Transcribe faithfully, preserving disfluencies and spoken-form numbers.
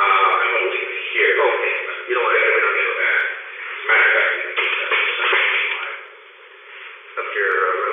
Uh, I don't leave it here, okay, but you know what, I don't need that. As a matter of fact, we can keep that. Up here, uh,